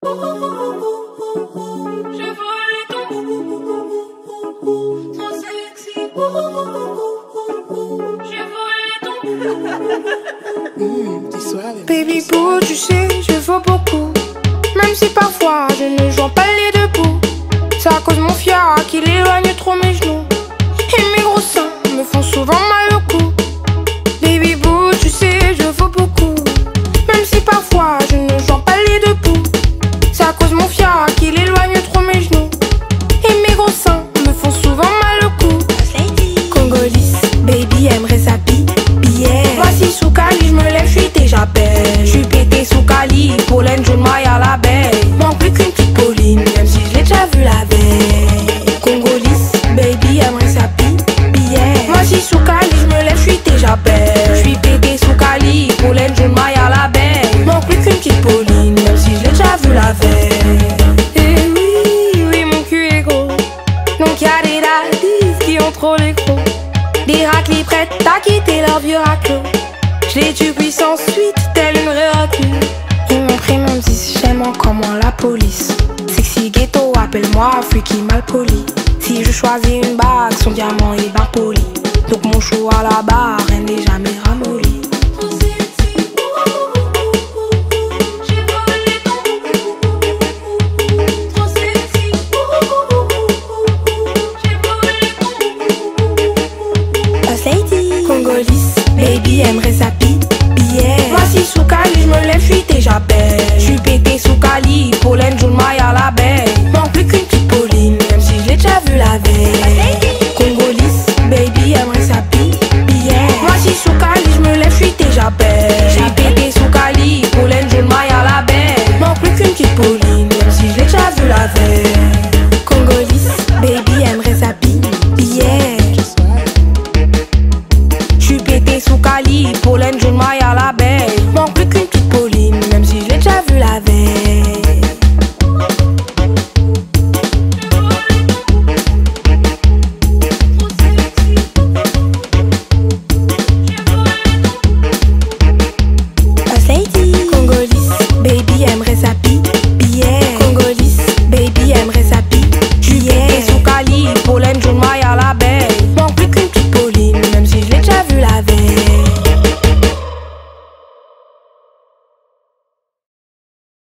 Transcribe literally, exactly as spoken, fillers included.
J'ai volé ton trop sexy. J'ai volé ton mmh, t'es suave. Baby boo, tu sais, je vaux beaucoup. Même si parfois je ne joue pas les deux bouts. C'est à cause de mon fiat qu'il éloigne trop mes genoux. Et mes gros seins me font souvent mal au cou. Baby boo, tu sais, je vaux beaucoup. Même si parfois je ne joue pas les deux bouts. C'est à cause de mon fiat qu'il éloigne trop mes genoux. Et mes gros seins me font souvent mal au cou. Congolise, baby aimerait sa billet. Voici sous Cali, je me lève, je suis déjà belle. Je suis pété sous Cali, pollen, jaune, maille à la baie. Manque plus qu'une petite Pauline, même si je l'ai déjà vu la veille. Congolise, baby aimerait sa billet. Voici sous Cali, je me lève, je suis déjà belle. Je suis pété sous Cali, pollen, jaune, maille à la baie. Manque plus qu'une petite Pauline, même si je l'ai déjà vu la veille. Et oui, oui, mon cul est gros. Donc y'a des daddies qui ont trop les gros. Des raclis prêtes à quitter leur vieux raclo. Je les tue puissance suite, telle une vraie recluse. Ils m'ont pris mon dix, j'aime encore moins la police. Sexy ghetto, appelle-moi freaky mal poli. Si je choisis une bague, son diamant est bien poli. Donc mon chou à la barre, rien n'est jamais ramolli. trop sexy. J'ai volé ton trop sexy. J'ai volé ton Congolise, baby aimerait sa billet. Voici sous Cali, je me lève, je suis déjà belle. Je suis pété sous Cali, pollen, jaune, maille à la baie. Manque plus qu'une petite Pauline, même si je l'ai déjà vu la veille. Congolise, baby aimerait sa billet. Voici sous Cali, je me lève, je suis déjà belle. Je suis pété sous Cali, pollen, jaune, maille à la baie. Manque plus qu'une petite Pauline, même si je l'ai déjà vu la veille. Congolise, baby aimerait sa billet. J'suis pété sous Cali, pollen, jaune, maille à la baie.